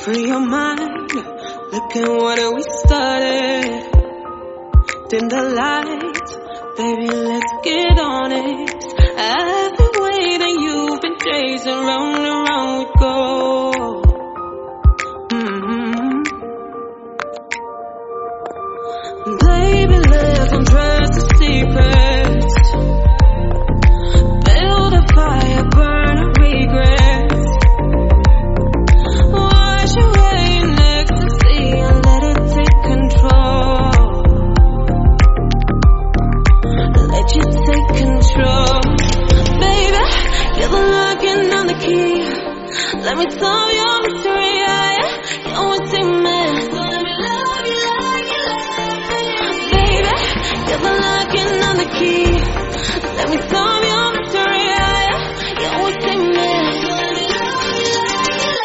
Free your mind. Look at what we started. Dim the lights, baby, let's get on it. I've been waiting, you've been chasing, round and round we go. Baby, let's undress the secrets. Build a fire, burn a regret. Wash away in ecstasy and let it take control. Let you take control. Baby, you're the locking on the key. Let me solve your mystery. You always take me. So let me love you like you love me. Baby, you're the locking on the key. Let me solve your mystery. You always take me. So let me love you like you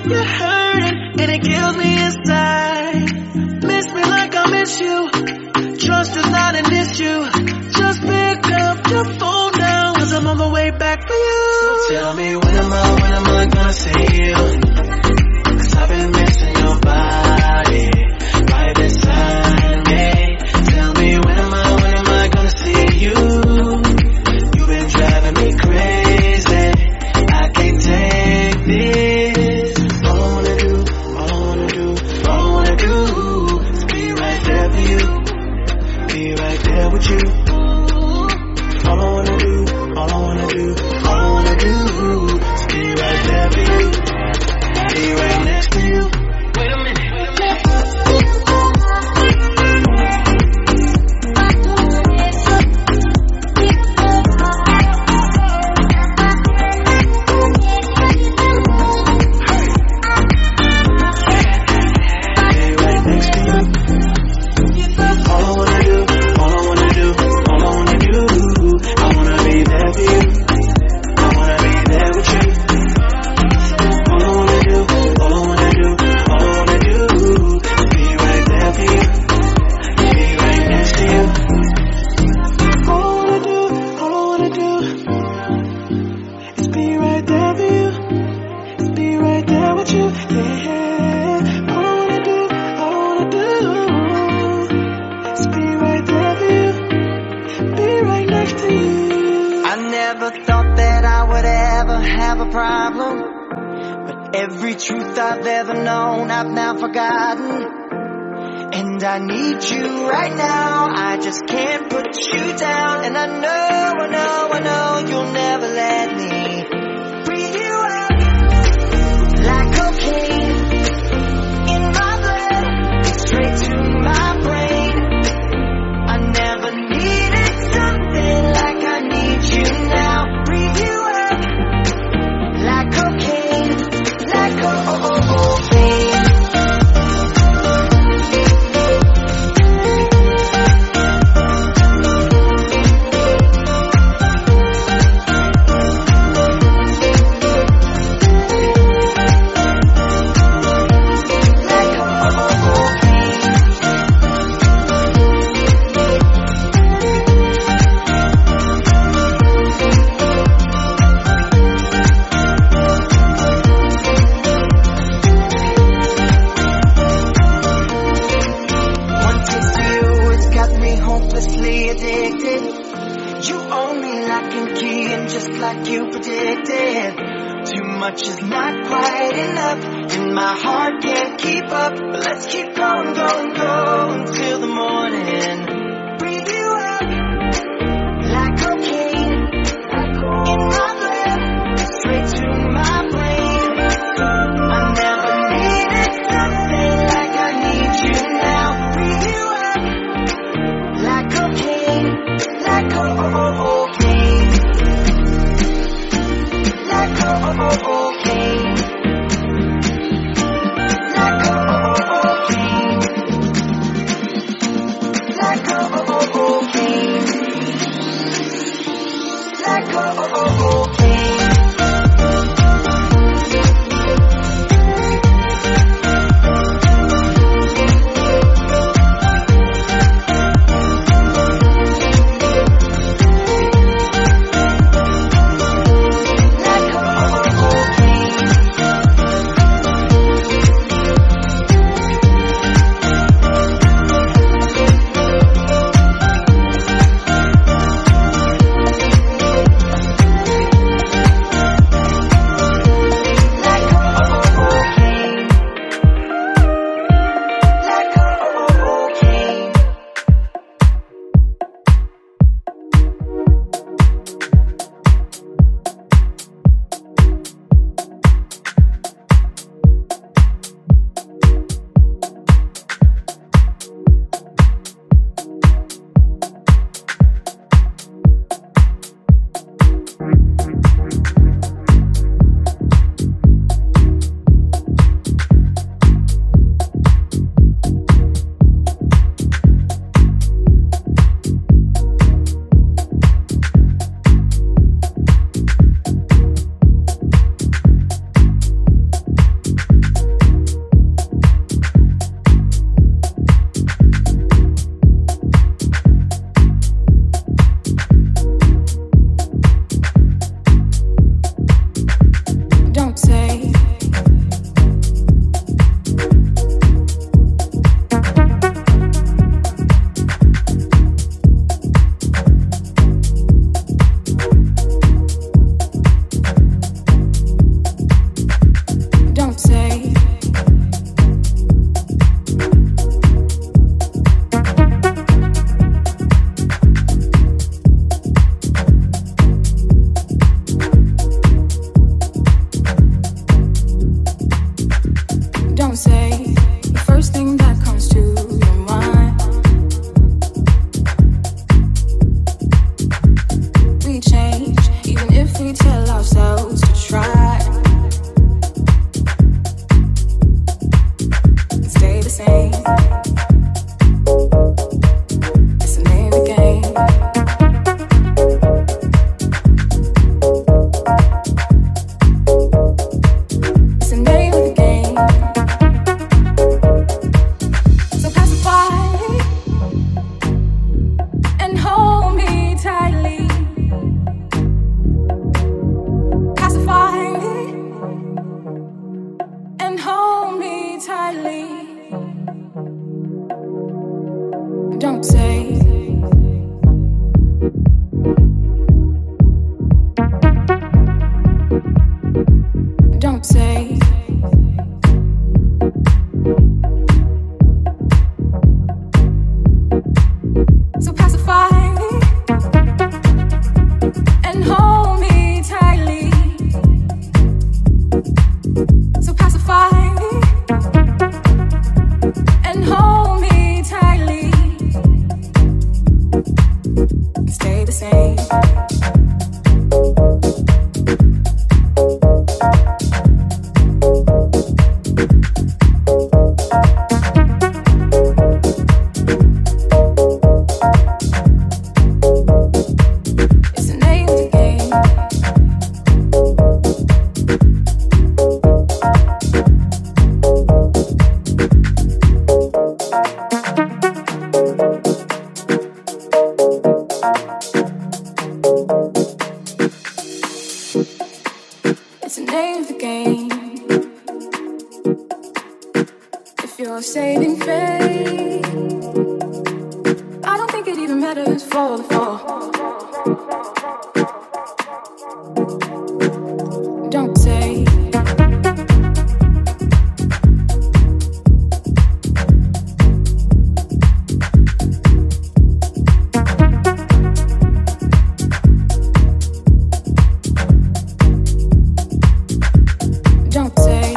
You're hurting and it kills me inside. Miss me like I miss you. Trust is not an issue. Just pick up your phone now, 'cause I'm on my way back for you. So tell me when am I gonna see you? 'Cause I've been missing your body right beside me. Tell me when am I gonna see you? You've been driving me crazy. I can't take this. All I wanna do is be right there for you. Be right there with you. All I wanna do is be right there for you. Be right next to you. Wait a minute. I've ever known, I've now forgotten. And I need you right now, I just can't put you down. And I know you'll never let me breathe you out. Like cocaine in my blood, straight to my brain. I never needed something like I need you now. Breathe you out. Like cocaine, like cocaine. Much is not quite enough, and my heart can't keep up. But let's keep going, till the morning. Breathe you out like cocaine in my blood, straight to my brain. I never needed something like I need you now. Breathe you out like cocaine, like cocaine, like cocaine. Like say the first thing that comes to your mind. We change, even if we tell ourselves to try. Stay the same. It's the name of the game. It's the name of the game. So pacify and hold me tightly. Pacify and hold me tightly. Don't say don't say so pacify and hold me tightly. So pacify and hold me tightly. Stay the same. It's the name of the game. It's the name of the game. If you're saving faith, I don't think it even matters for the fall. Don't say don't say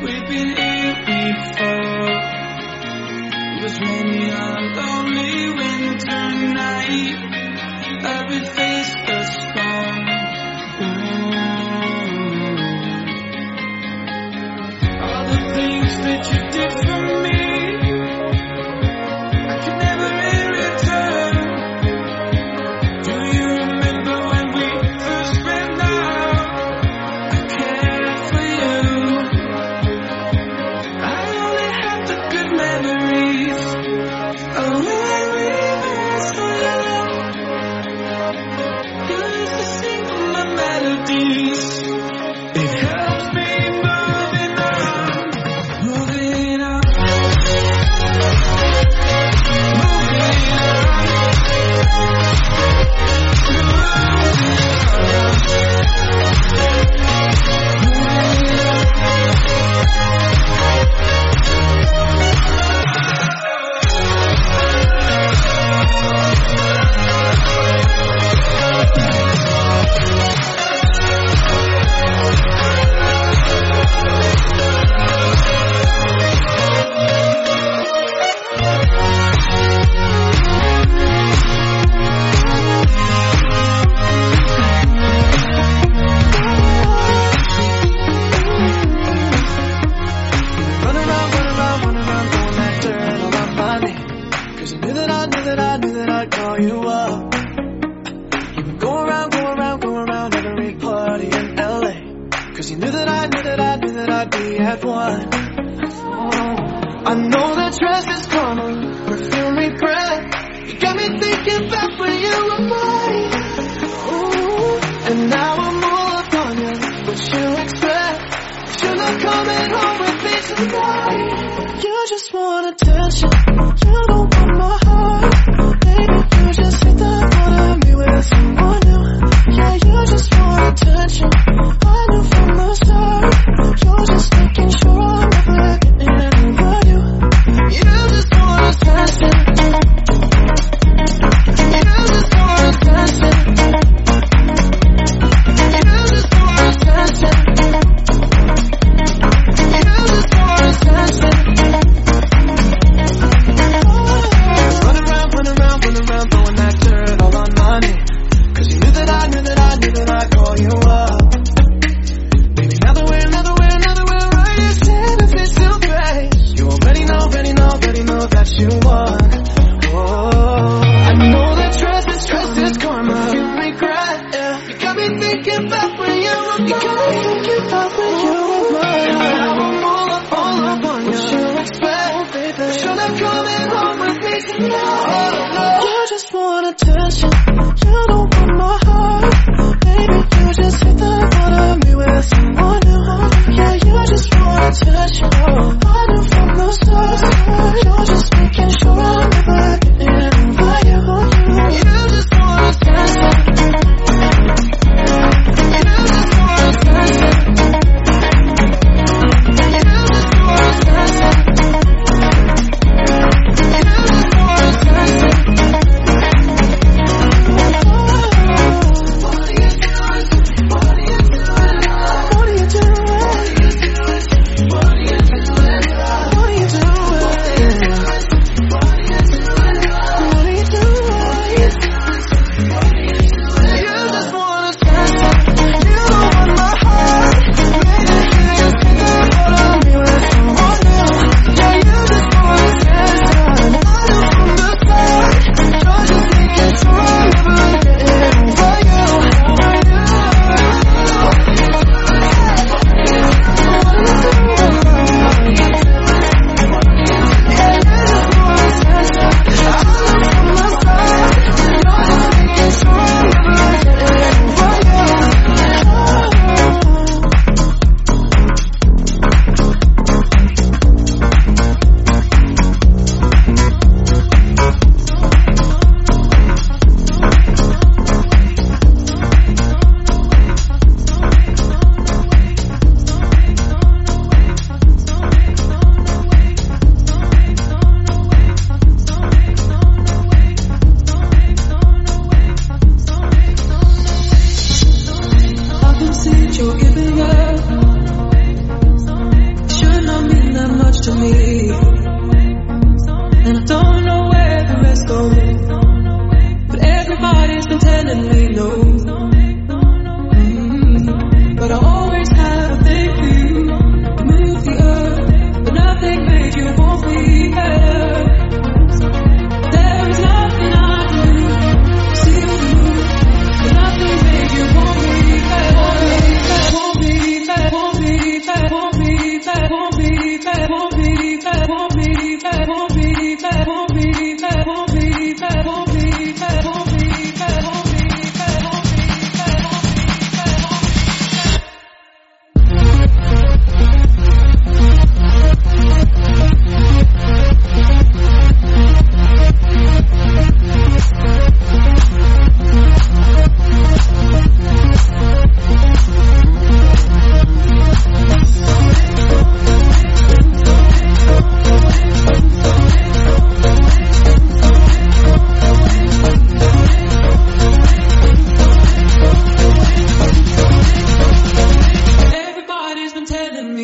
we've been here before. It was many a lonely winter night. We faced the storm. All the things that you did for me, I can never in return. Do you remember when we first went out? I cared for you. I only have the good memories of when we first went out. You used to sing my melodies. It helps me moving on, moving on, moving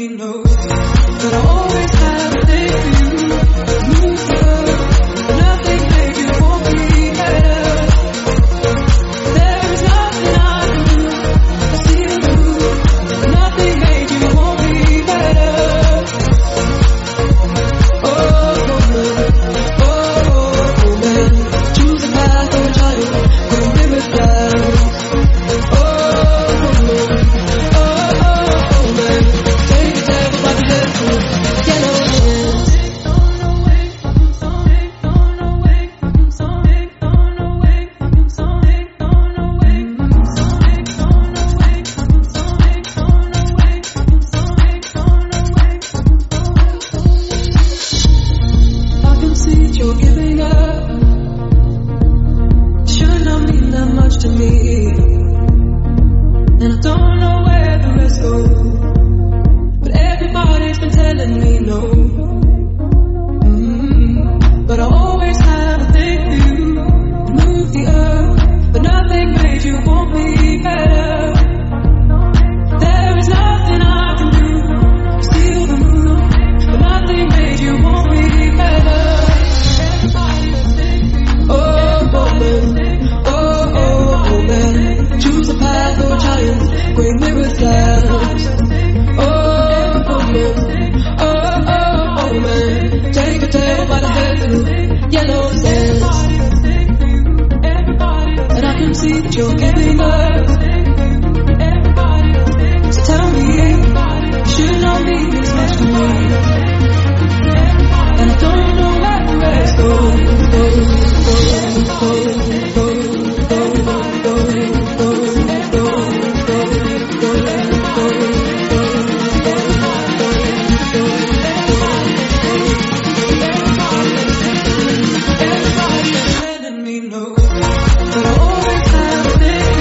me know that I always have a thing for you. Move up, nothing made you want me better. There is nothing I can do. I see you move, nothing made you want me better. Oh man, choose a path or a child, when we were blind. You're giving up, should not mean that much to me, and I don't know where the rest go, but everybody's been telling me no. But I always have a thing for you. Move the earth, but nothing made you want me better. There is nothing I can do to steal the moon, but nothing made you want me better. Choose a path or a giant, great mirror clouds. Oh man, take a tail by the head through yellow sands. And I can see that you're giving up. So tell me, should not mean as much to me, and I don't know where the rest goes. Letting me know that I always have a thing.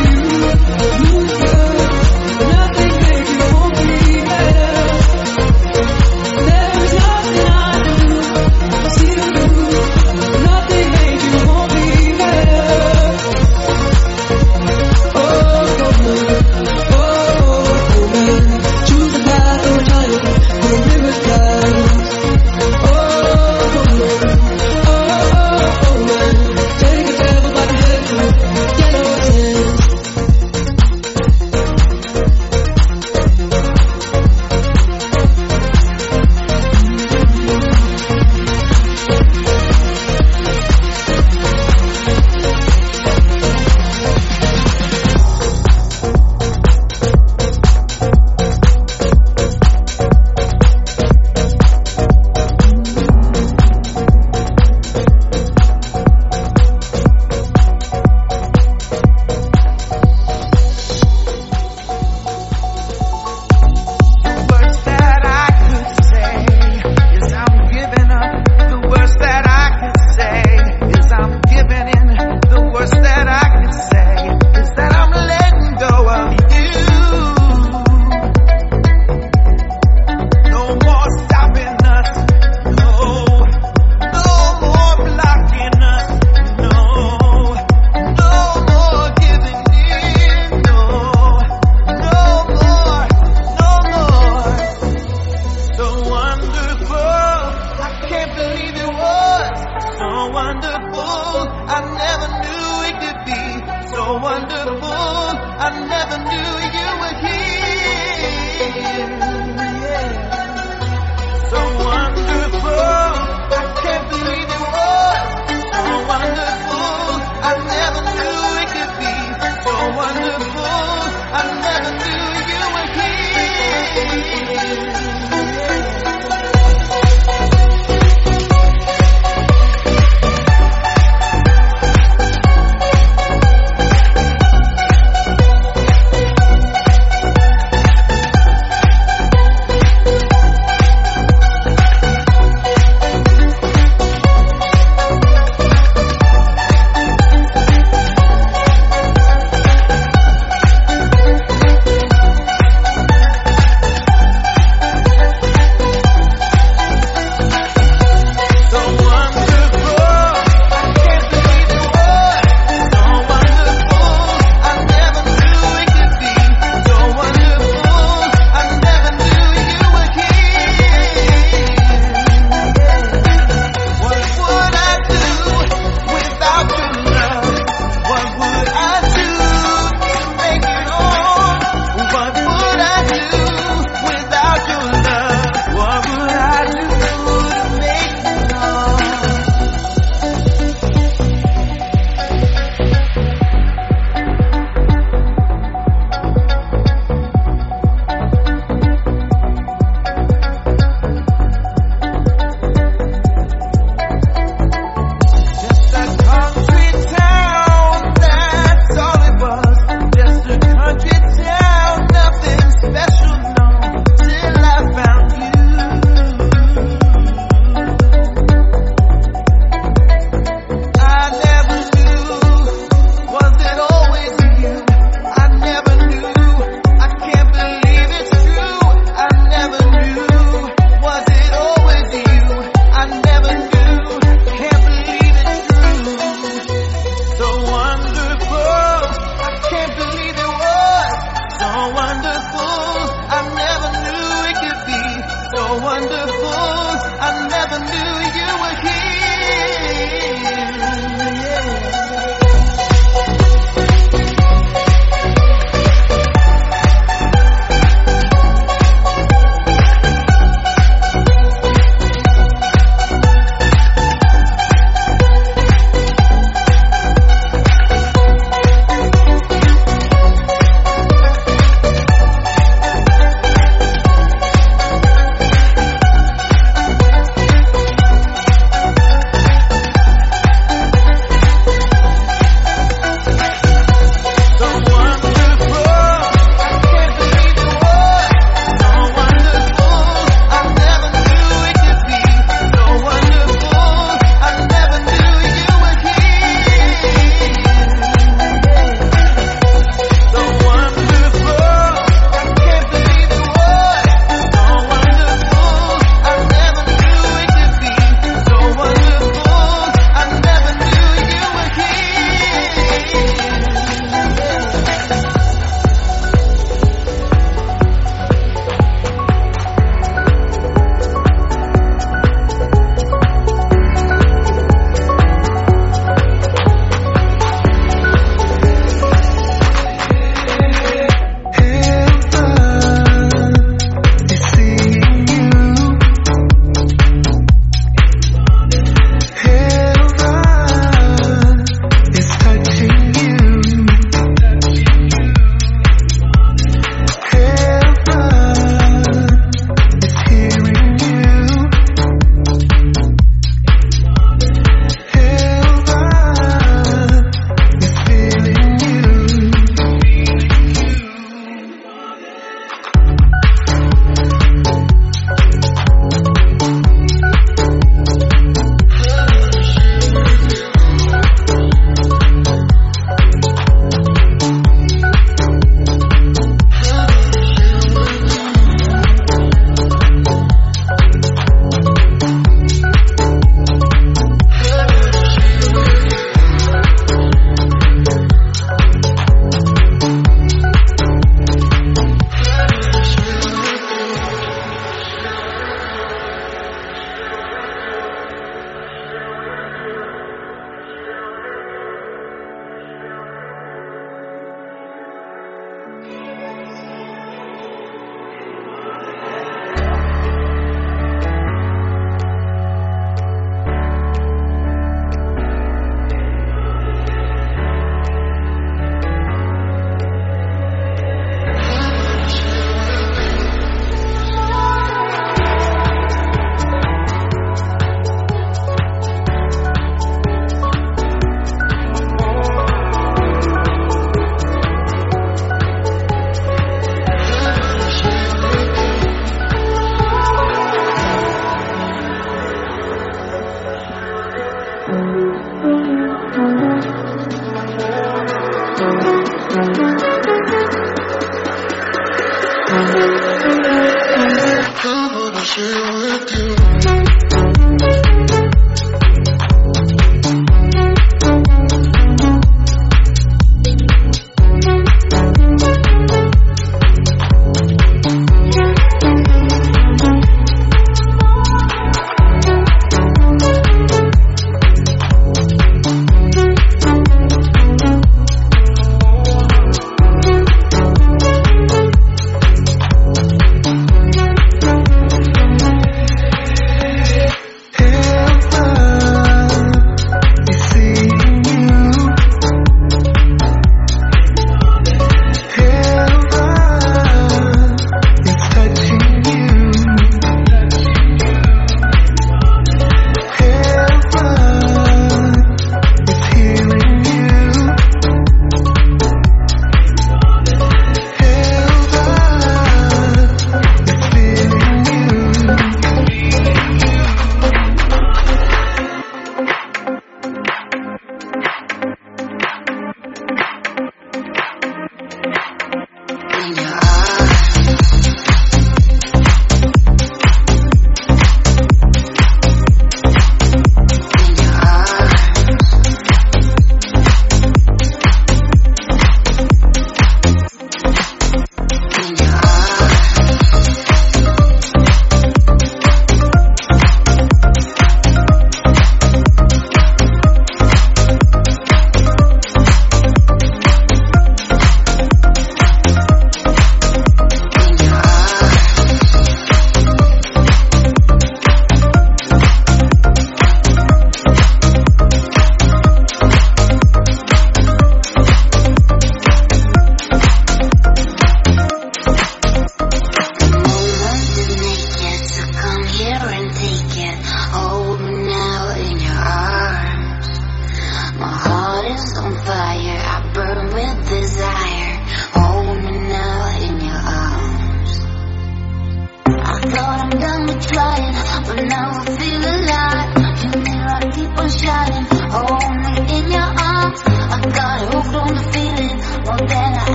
never knew you were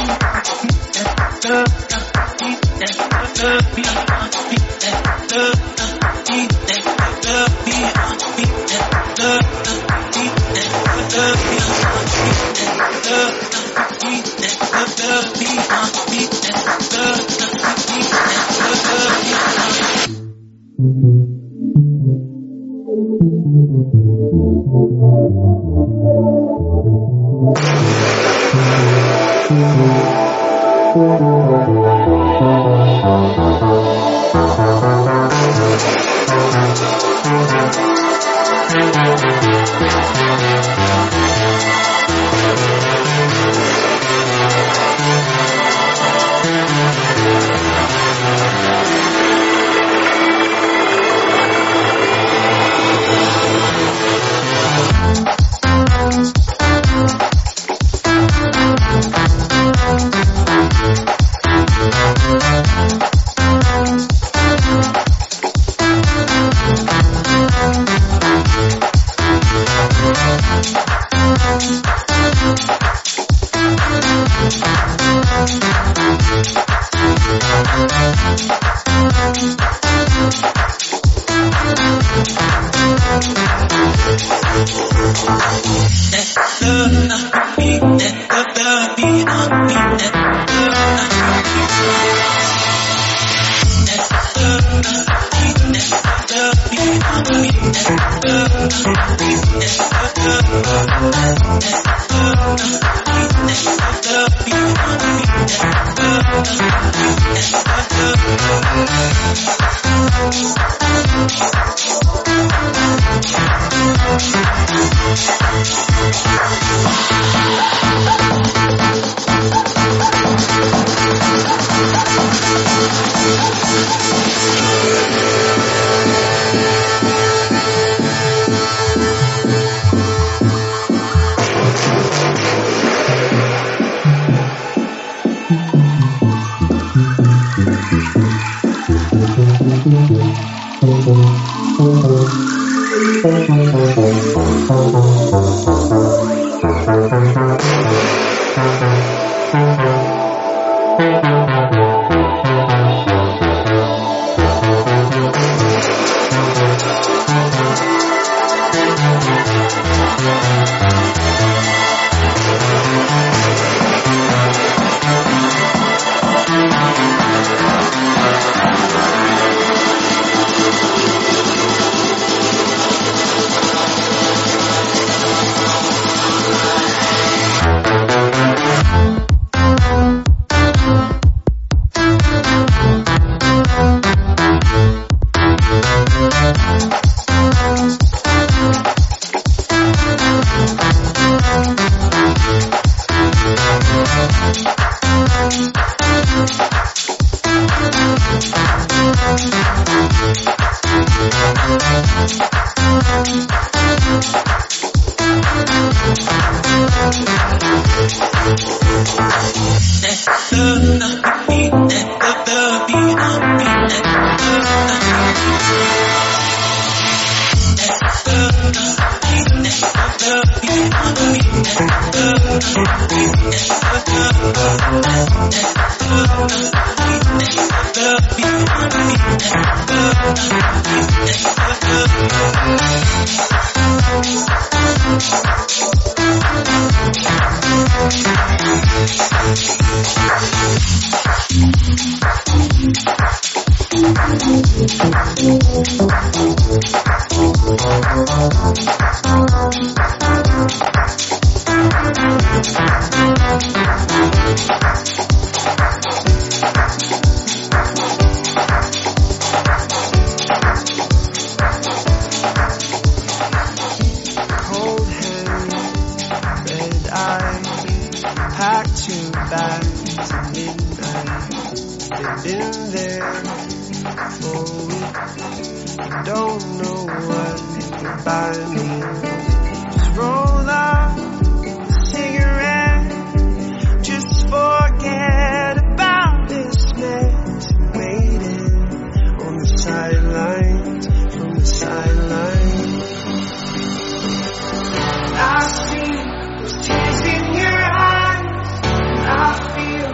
I see those tears in your eyes, and I feel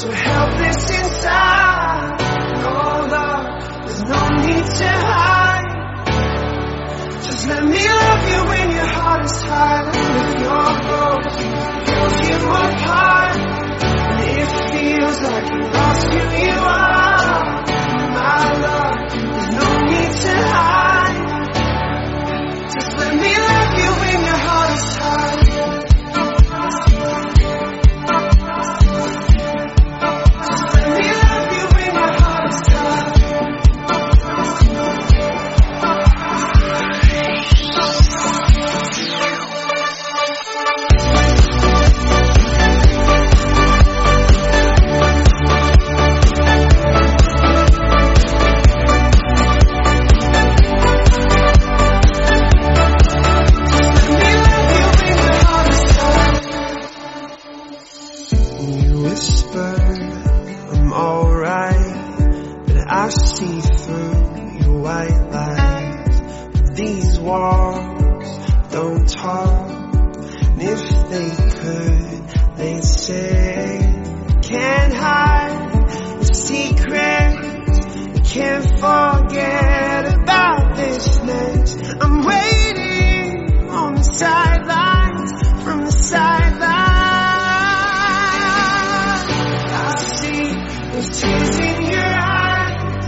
so helpless inside. Oh love, there's no need to hide. Just let me love you when your heart is silent. If you're broken, pulls you apart. And it feels like you lost who you are. My love, there's no need to hide. Just let me love you when your heart is silent. I see through your white lies. These walls don't talk, and if they could, they'd say, can't hide your secrets, you can't forget about this next. I'm waiting on the sidelines, from the sidelines. I see those tears in your eyes.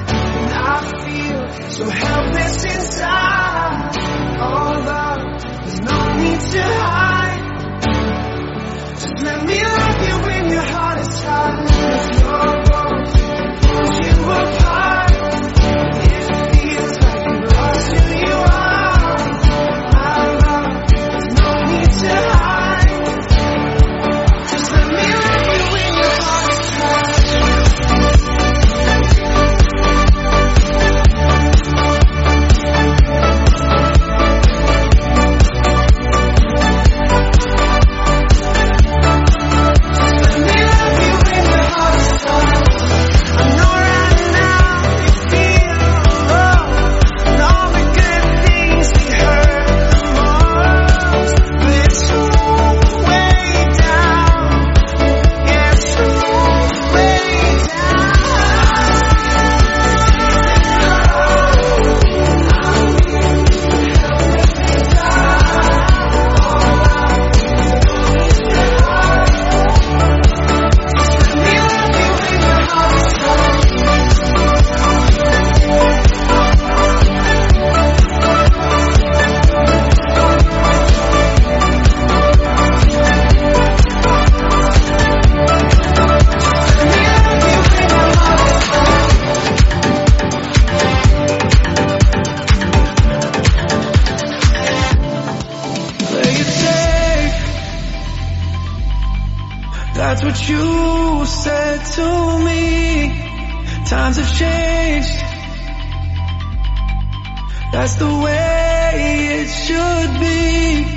So helpless inside. Oh love, there's no need to hide. Just let me love you when your heart is silent. If your bones pull you apart, it feels like you lost who you are. My love, there's no need to hide. Just let me love you when your heart is silent. That's what you said to me. Times have changed. That's the way it should be.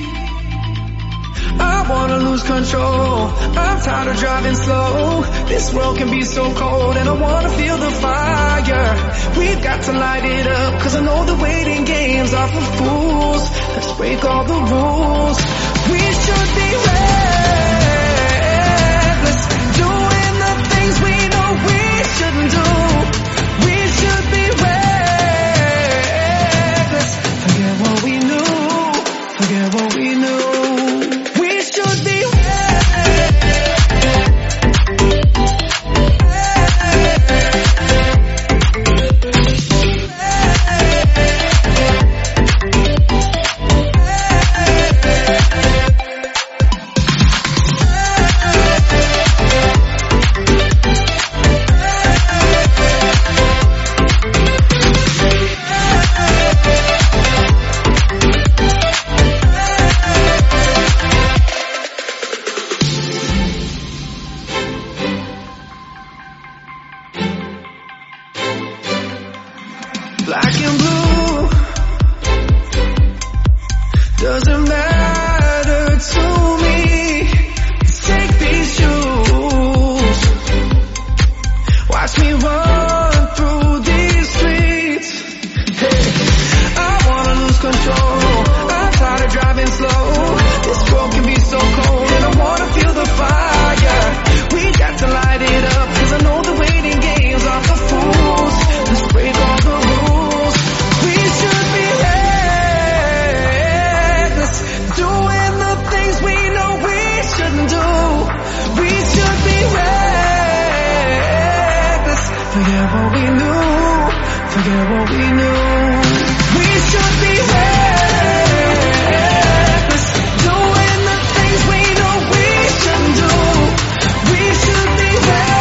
I wanna lose control. I'm tired of driving slow. This world can be so cold, and I wanna feel the fire. We've got to light it up, 'cause I know the waiting games are for fools. Let's break all the rules. We should be reckless, doing the things we know we shouldn't do. We should be reckless. Forget what we knew. Forget what we knew. We should be black and blue. Doesn't matter to me. Take these shoes. Watch me run through these streets. Hey, I wanna lose control. I'm tired of driving slow. This world can be so cold, and I wanna feel the fire. We got to light it up. Forget what we knew. Forget what we knew. We should be reckless, doing the things we know we shouldn't do. We should be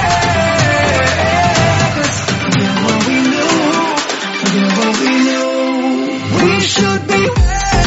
reckless. Forget what we knew. Forget what we knew. We should be reckless.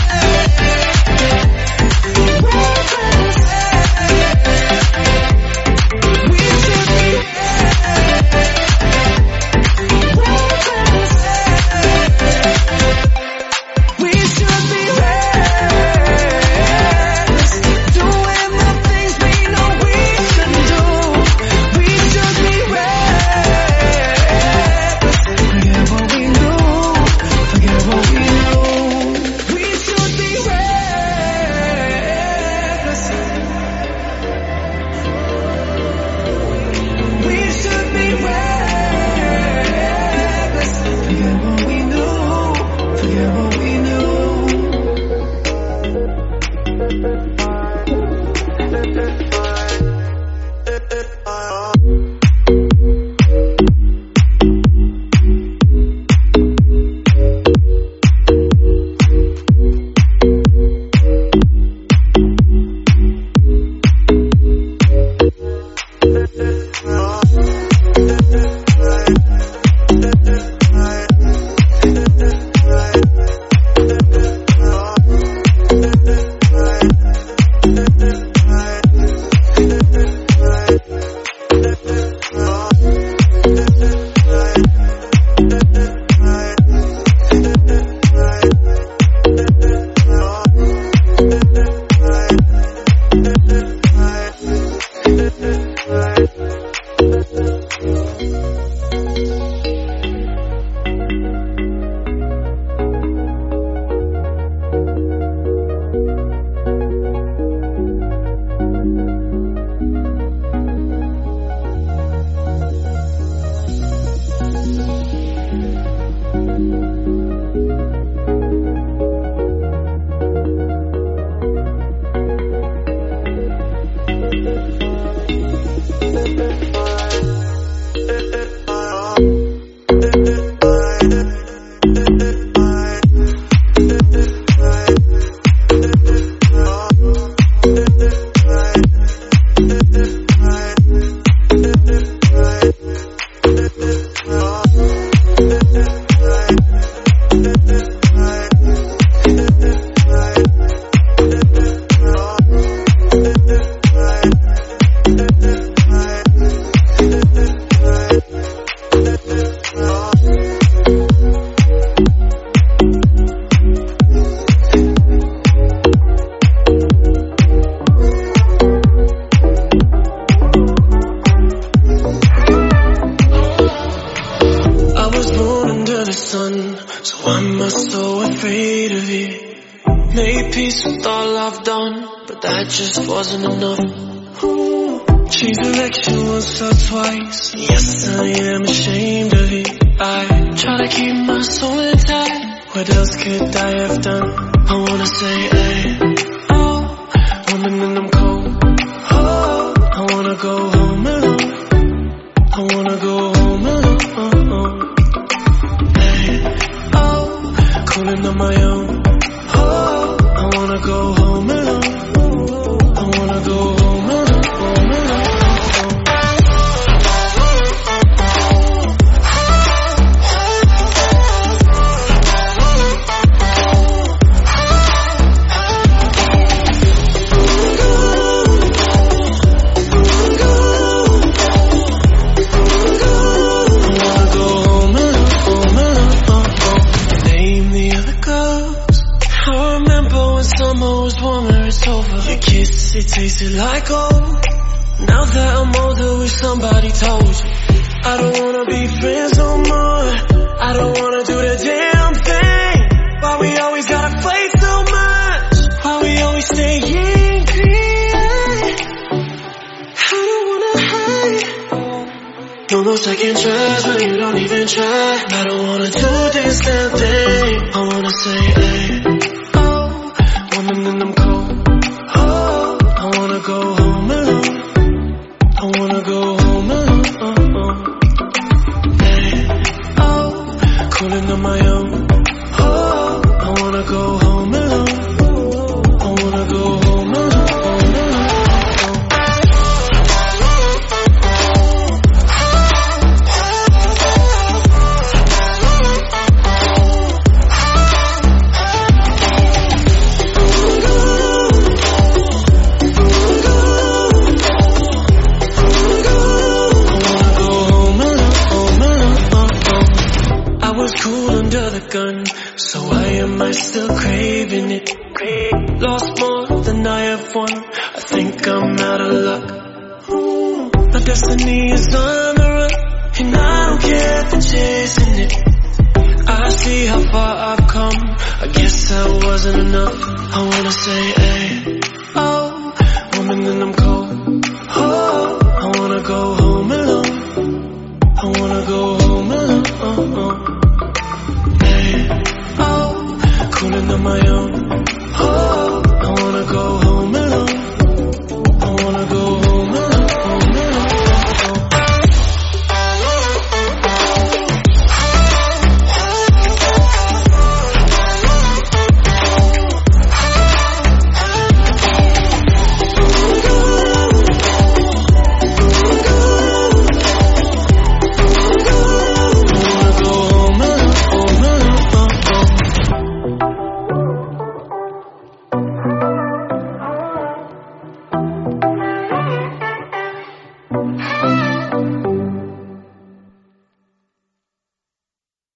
Wasn't enough. Change direction once or twice. Yes, I am ashamed of it. I try to keep my soul intact. What else could I have done? I wanna say, hey, oh, woman and I'm cold. Oh, I wanna go home alone. I wanna go home alone. Hey, oh, cooling on my own. Oh, I wanna go home alone. It tasted like gold. Now that I'm older, wish somebody told you I don't wanna be friends no more. I don't wanna do the damn thing. Why we always gotta fight so much? Why we always stay angry? I don't wanna hide. No second tries when you don't even try. I don't wanna do this damn thing. I wanna say, hey, oh, woman and I'm cold. I wanna go home alone. I wanna go home alone. under the gun, so why am I still craving it? Lost more than I have won, I think I'm out of luck. My destiny is on the run, and I don't care for chasing it. I see how far I've come, I guess that wasn't enough. I wanna say, hey, oh, woman, then I'm cold. Oh, I wanna go home alone. I wanna go home alone. Hey, oh, cooling on my own. Oh, I wanna go home alone. I wanna go home alone.